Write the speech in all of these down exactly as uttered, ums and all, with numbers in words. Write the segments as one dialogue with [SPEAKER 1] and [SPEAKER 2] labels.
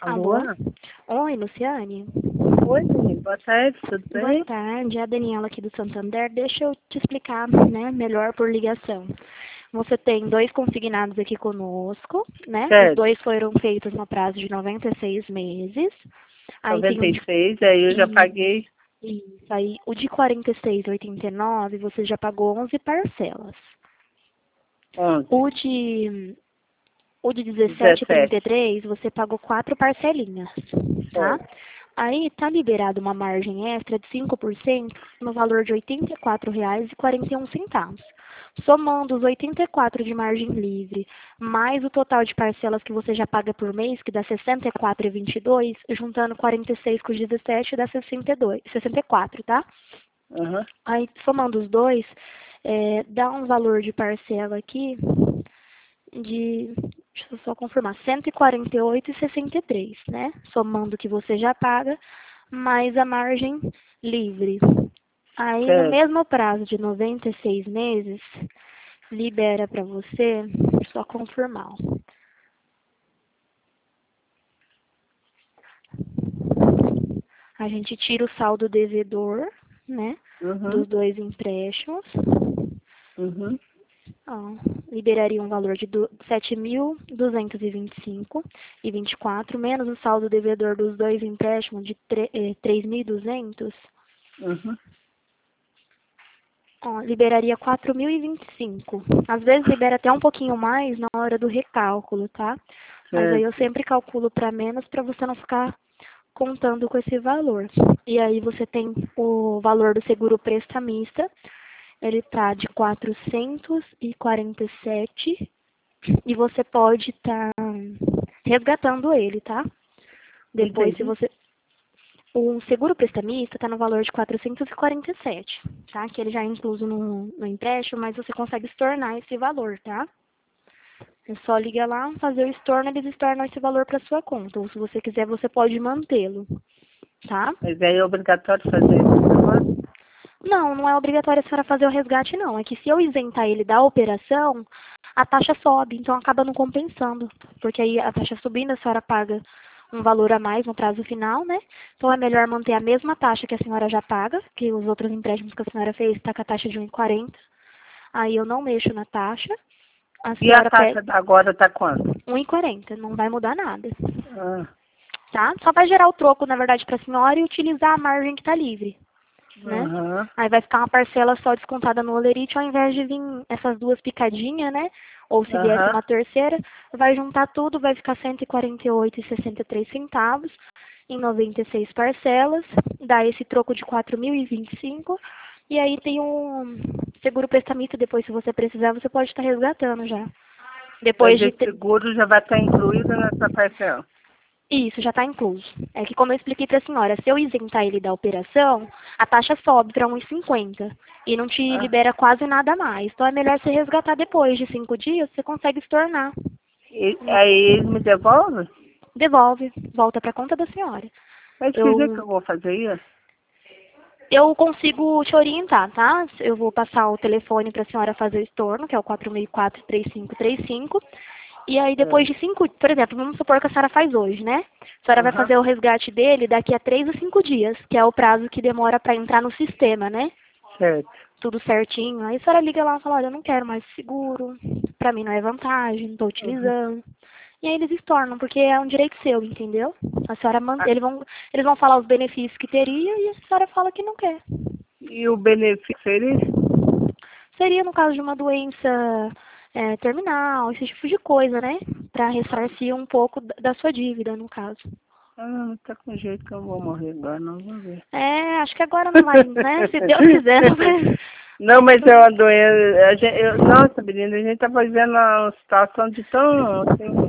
[SPEAKER 1] Alô?
[SPEAKER 2] Alô?
[SPEAKER 1] Oi, Luciane?
[SPEAKER 2] Oi, menino. Boa tarde, tudo bem?
[SPEAKER 1] Boa tarde, é a Daniela aqui do Santander. Deixa eu te explicar, né, melhor por ligação. Você tem dois consignados aqui conosco, né? Os
[SPEAKER 2] Certo.
[SPEAKER 1] dois foram feitos no prazo de noventa e seis meses. Aí tem
[SPEAKER 2] noventa
[SPEAKER 1] o
[SPEAKER 2] e
[SPEAKER 1] de,
[SPEAKER 2] seis, aí eu já
[SPEAKER 1] e-
[SPEAKER 2] paguei
[SPEAKER 1] isso, aí o de quarenta e seis e oitenta e nove você já pagou onze parcelas.
[SPEAKER 2] onze,
[SPEAKER 1] O de O de dezessete e trinta e
[SPEAKER 2] dezessete.
[SPEAKER 1] três você pagou quatro parcelinhas, tá?
[SPEAKER 2] Certo.
[SPEAKER 1] Aí tá liberado uma margem extra de cinco por cento no valor de oitenta e quatro reais e quarenta e um centavos. Somando os oitenta e quatro de margem livre, mais o total de parcelas que você já paga por mês, que dá sessenta e quatro reais e vinte e dois centavos, juntando quarenta e seis com os dezessete, dá sessenta e dois, sessenta e quatro, tá?
[SPEAKER 2] Aham.
[SPEAKER 1] Aí, somando os dois, é, dá um valor de parcela aqui de, deixa eu só confirmar, cento e quarenta e oito reais e sessenta e três, né? Somando o que você já paga, mais a margem livre. Aí, no
[SPEAKER 2] Certo.
[SPEAKER 1] mesmo prazo de noventa e seis meses, libera para você, só confirmar. Ó. A gente tira o saldo devedor, né?
[SPEAKER 2] Uhum.
[SPEAKER 1] Dos dois empréstimos.
[SPEAKER 2] Uhum.
[SPEAKER 1] Ó, liberaria um valor de sete mil duzentos e vinte e cinco reais e vinte e quatro, menos o saldo devedor dos dois empréstimos de três mil e duzentos,
[SPEAKER 2] Uhum.
[SPEAKER 1] ó, liberaria quatro mil e vinte e cinco. Às vezes libera até um pouquinho mais na hora do recálculo, tá? Mas aí eu
[SPEAKER 2] Certo.
[SPEAKER 1] sempre calculo para menos para você não ficar contando com esse valor. E aí você tem o valor do seguro prestamista, ele tá de quatrocentos e quarenta e sete e você pode estar resgatando ele, tá?
[SPEAKER 2] Não
[SPEAKER 1] Depois, se
[SPEAKER 2] entendi.
[SPEAKER 1] você... O seguro prestamista está no valor de quatrocentos e quarenta e sete, tá? Que ele já é incluso no, no empréstimo, mas você consegue estornar esse valor, tá? É só ligar lá, fazer o estorno, eles estornam esse valor para sua conta. Ou se você quiser, você pode mantê-lo, tá?
[SPEAKER 2] Mas aí é obrigatório fazer esse negócio?
[SPEAKER 1] Não, não é obrigatório a senhora fazer o resgate, não. É que se eu isentar ele da operação, a taxa sobe, então acaba não compensando. Porque aí a taxa subindo, a senhora paga um valor a mais no prazo final, né? Então é melhor manter a mesma taxa que a senhora já paga, que os outros empréstimos que a senhora fez está com a taxa de um real e quarenta. Aí eu não mexo na taxa. A
[SPEAKER 2] E a
[SPEAKER 1] senhora pega
[SPEAKER 2] taxa da agora tá quanto?
[SPEAKER 1] um real e quarenta, não vai mudar nada.
[SPEAKER 2] Ah.
[SPEAKER 1] Tá? Só vai gerar o troco, na verdade, para a senhora e utilizar a margem que está livre. Né?
[SPEAKER 2] Aham.
[SPEAKER 1] Aí vai ficar uma parcela só descontada no olerite, ao invés de vir essas duas picadinhas, né? Ou se viesse
[SPEAKER 2] Aham.
[SPEAKER 1] uma terceira, vai juntar tudo, vai ficar cento e quarenta e oito reais e sessenta e três centavos em noventa e seis parcelas, dá esse troco de quatro mil e vinte e cinco. E aí tem um seguro prestamista, depois se você precisar, você pode estar resgatando já. Depois
[SPEAKER 2] Mas
[SPEAKER 1] de
[SPEAKER 2] esse
[SPEAKER 1] ter...
[SPEAKER 2] seguro já vai estar incluído nessa parcela.
[SPEAKER 1] Isso, já está incluso. É que como eu expliquei para a senhora, se eu isentar ele da operação, a taxa sobe para um real e cinquenta e não te
[SPEAKER 2] Ah.
[SPEAKER 1] libera quase nada a mais. Então é melhor você resgatar depois de cinco dias, você consegue estornar.
[SPEAKER 2] E, aí eles me devolvem?
[SPEAKER 1] Devolve, volta para a conta da senhora.
[SPEAKER 2] Mas que dia que
[SPEAKER 1] Eu,
[SPEAKER 2] eu vou fazer isso?
[SPEAKER 1] eu consigo te orientar, tá? Eu vou passar o telefone para a senhora fazer o estorno, que é o quatro seis quatro, três cinco três cinco. E aí depois
[SPEAKER 2] É.
[SPEAKER 1] de cinco, por exemplo, vamos supor que a senhora faz hoje, né? A senhora vai
[SPEAKER 2] Aham.
[SPEAKER 1] fazer o resgate dele daqui a três a cinco dias, que é o prazo que demora para entrar no sistema, né?
[SPEAKER 2] Certo.
[SPEAKER 1] Tudo certinho. Aí a senhora liga lá e fala, olha, eu não quero mais seguro, pra mim não é vantagem, não tô
[SPEAKER 2] Uhum.
[SPEAKER 1] utilizando. E aí eles estornam, porque é um direito seu, entendeu? A senhora man...
[SPEAKER 2] Ah,
[SPEAKER 1] eles, vão... eles vão falar os benefícios que teria e a senhora fala que não quer.
[SPEAKER 2] e o benefício seria?
[SPEAKER 1] Seria no caso de uma doença é, terminal, esse tipo de coisa, né? Pra ressarcir um pouco da da sua dívida, no caso.
[SPEAKER 2] Ah, não tá com jeito que eu vou morrer agora, não vou ver.
[SPEAKER 1] É, acho que agora não vai, né? Se Deus quiser, não vai.
[SPEAKER 2] Não, mas é uma doença. A gente, eu, nossa, menina, a gente tá vivendo uma situação de tão, assim,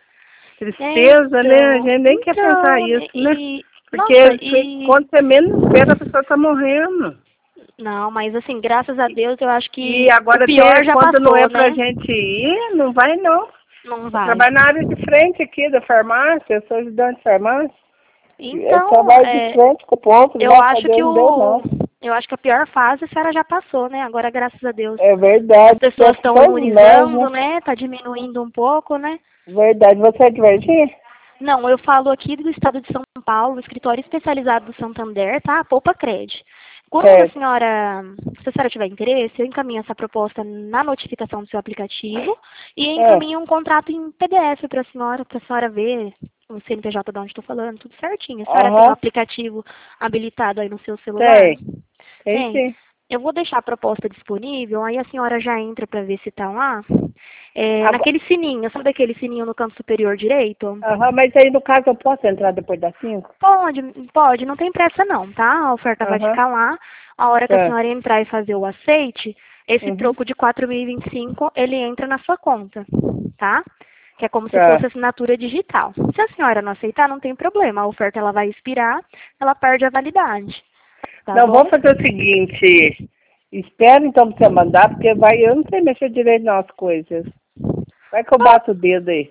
[SPEAKER 1] É,
[SPEAKER 2] tristeza, né? A
[SPEAKER 1] então,
[SPEAKER 2] gente nem quer pensar
[SPEAKER 1] então,
[SPEAKER 2] isso, né?
[SPEAKER 1] e,
[SPEAKER 2] Porque
[SPEAKER 1] nossa,
[SPEAKER 2] você-
[SPEAKER 1] e,
[SPEAKER 2] quando você menos espera, a pessoa tá morrendo.
[SPEAKER 1] não, mas assim, graças a Deus, eu acho
[SPEAKER 2] E
[SPEAKER 1] que o
[SPEAKER 2] agora
[SPEAKER 1] pior
[SPEAKER 2] tem,
[SPEAKER 1] já
[SPEAKER 2] quando não é
[SPEAKER 1] passou,
[SPEAKER 2] pra
[SPEAKER 1] né?
[SPEAKER 2] gente ir, não vai não.
[SPEAKER 1] Não
[SPEAKER 2] Eu
[SPEAKER 1] vai.
[SPEAKER 2] trabalho na área de frente aqui da farmácia, eu sou ajudante de farmácia. Eu
[SPEAKER 1] Então,
[SPEAKER 2] trabalho de
[SPEAKER 1] é,
[SPEAKER 2] frente com o povo,
[SPEAKER 1] eu
[SPEAKER 2] graças a
[SPEAKER 1] acho que
[SPEAKER 2] Deus não deu
[SPEAKER 1] o,
[SPEAKER 2] nada.
[SPEAKER 1] eu acho que a pior fase a senhora já passou, né? Agora, graças a Deus,
[SPEAKER 2] É
[SPEAKER 1] as
[SPEAKER 2] verdade,
[SPEAKER 1] pessoas
[SPEAKER 2] penso
[SPEAKER 1] estão
[SPEAKER 2] todos nós,
[SPEAKER 1] imunizando,
[SPEAKER 2] né?
[SPEAKER 1] né? Tá diminuindo um pouco, né?
[SPEAKER 2] Verdade, você é de Varginha?
[SPEAKER 1] Não, eu falo aqui do estado de São Paulo, escritório especializado do Santander, tá? Poupa Cred. Quando a
[SPEAKER 2] Certo.
[SPEAKER 1] senhora, se a senhora tiver interesse, eu encaminho essa proposta na notificação do seu aplicativo e
[SPEAKER 2] É.
[SPEAKER 1] encaminho um contrato em P D F para a senhora, para a senhora ver o C N P J de onde estou falando, tudo certinho. A senhora tem um
[SPEAKER 2] Aham.
[SPEAKER 1] aplicativo habilitado aí no seu celular?
[SPEAKER 2] Tem. Tem
[SPEAKER 1] Tem.
[SPEAKER 2] sim.
[SPEAKER 1] Eu vou deixar a proposta disponível, aí a senhora já entra para ver se está lá. É,
[SPEAKER 2] Agora-
[SPEAKER 1] naquele sininho, sabe aquele sininho no canto superior direito?
[SPEAKER 2] Aham, mas aí no caso eu posso entrar depois das cinco?
[SPEAKER 1] Pode, pode, não tem pressa não, tá? A oferta vai
[SPEAKER 2] Aham.
[SPEAKER 1] ficar lá. A hora que a
[SPEAKER 2] Tá.
[SPEAKER 1] senhora entrar e fazer o aceite, esse
[SPEAKER 2] Uhum.
[SPEAKER 1] troco de quatro mil e vinte e cinco, ele entra na sua conta, tá? Que é como se
[SPEAKER 2] Tá.
[SPEAKER 1] fosse assinatura digital. Se a senhora não aceitar, não tem problema. A oferta ela vai expirar, ela perde a validade. Tá
[SPEAKER 2] Não,
[SPEAKER 1] bom?
[SPEAKER 2] vamos fazer o seguinte. Espera então pra você mandar, porque vai, eu não sei mexer direito nas coisas. Vai que eu bato o dedo aí.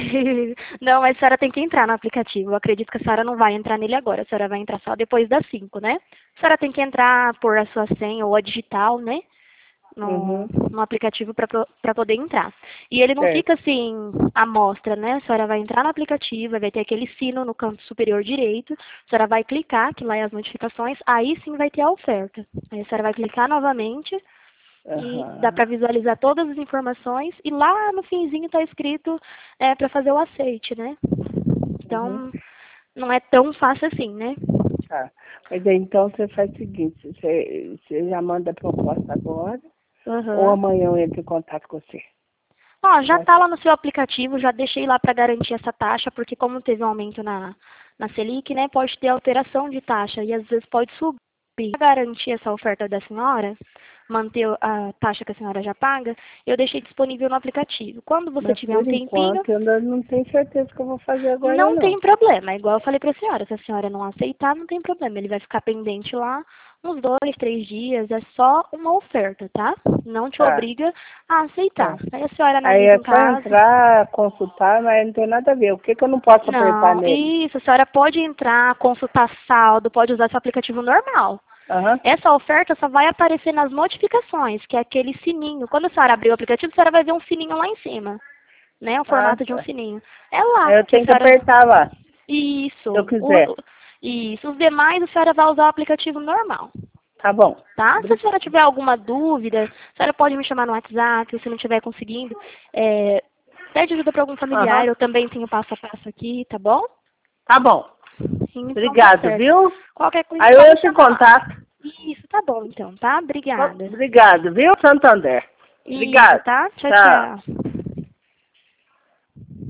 [SPEAKER 1] Não, mas a senhora tem que entrar no aplicativo. Eu acredito que a senhora não vai entrar nele agora. A senhora vai entrar só depois das cinco, né? A senhora tem que entrar, pôr a sua senha ou a digital, né? No,
[SPEAKER 2] Uhum.
[SPEAKER 1] no aplicativo para poder entrar. E ele não
[SPEAKER 2] Certo.
[SPEAKER 1] fica assim, à mostra, né? A senhora vai entrar no aplicativo, vai ter aquele sino no canto superior direito. A senhora vai clicar, que lá é as notificações. Aí sim vai ter a oferta. Aí a senhora vai clicar novamente. E
[SPEAKER 2] Aham.
[SPEAKER 1] dá para visualizar todas as informações e lá no finzinho está escrito é, para fazer o aceite, né? Então,
[SPEAKER 2] Uhum.
[SPEAKER 1] não é tão fácil assim, né?
[SPEAKER 2] Tá. Mas aí então você faz o seguinte, você, você já manda a proposta agora, ou
[SPEAKER 1] Aham.
[SPEAKER 2] amanhã eu entro em contato com você.
[SPEAKER 1] Ó, já
[SPEAKER 2] Tá.
[SPEAKER 1] tá lá no seu aplicativo, já deixei lá para garantir essa taxa, porque como teve um aumento na, na Selic, né, pode ter alteração de taxa e às vezes pode subir. Para garantir essa oferta da senhora, manter a taxa que a senhora já paga, eu deixei disponível no aplicativo. Quando você
[SPEAKER 2] Mas
[SPEAKER 1] tiver
[SPEAKER 2] por
[SPEAKER 1] um tempinho,
[SPEAKER 2] enquanto eu ainda não tenho certeza que eu vou fazer agora
[SPEAKER 1] não
[SPEAKER 2] não.
[SPEAKER 1] tem problema, é igual eu falei para a senhora, se a senhora não aceitar, não tem problema, ele vai ficar pendente lá uns dois, três dias, é só uma oferta, tá? Não te
[SPEAKER 2] Tá.
[SPEAKER 1] obriga a aceitar.
[SPEAKER 2] Tá.
[SPEAKER 1] Aí a senhora
[SPEAKER 2] Aí
[SPEAKER 1] analisa
[SPEAKER 2] é
[SPEAKER 1] em
[SPEAKER 2] só
[SPEAKER 1] casa.
[SPEAKER 2] entrar, consultar, mas não tem nada a ver. O que que eu não posso apertar
[SPEAKER 1] Não,
[SPEAKER 2] nele?
[SPEAKER 1] isso, a senhora pode entrar, consultar saldo, pode usar seu aplicativo normal.
[SPEAKER 2] Aham.
[SPEAKER 1] Essa oferta só vai aparecer nas notificações, que é aquele sininho. Quando a senhora abrir o aplicativo, a senhora vai ver um sininho lá em cima, né? O
[SPEAKER 2] Ah,
[SPEAKER 1] formato de um
[SPEAKER 2] tá.
[SPEAKER 1] sininho. É lá
[SPEAKER 2] Aí eu
[SPEAKER 1] que a
[SPEAKER 2] tenho que
[SPEAKER 1] senhora...
[SPEAKER 2] apertar lá, se eu
[SPEAKER 1] Isso. O,
[SPEAKER 2] quiser.
[SPEAKER 1] o- isso. Os demais, a senhora vai usar o aplicativo normal,
[SPEAKER 2] Tá bom.
[SPEAKER 1] tá? Se a
[SPEAKER 2] Obri-
[SPEAKER 1] senhora tiver alguma dúvida, a senhora pode me chamar no WhatsApp, se não estiver conseguindo. É, pede ajuda para algum familiar,
[SPEAKER 2] Aham.
[SPEAKER 1] eu também tenho passo a passo aqui, tá bom?
[SPEAKER 2] Tá bom.
[SPEAKER 1] Então tá
[SPEAKER 2] Obrigado,
[SPEAKER 1] certo.
[SPEAKER 2] viu?
[SPEAKER 1] Qualquer coisa
[SPEAKER 2] Aí eu
[SPEAKER 1] pode me
[SPEAKER 2] entro em
[SPEAKER 1] chamar lá.
[SPEAKER 2] contato.
[SPEAKER 1] Isso, tá bom então, tá? Obrigada.
[SPEAKER 2] Obrigado, viu, Santander?
[SPEAKER 1] Isso,
[SPEAKER 2] Obrigado.
[SPEAKER 1] tá? Tchau,
[SPEAKER 2] Tchau.
[SPEAKER 1] tchau.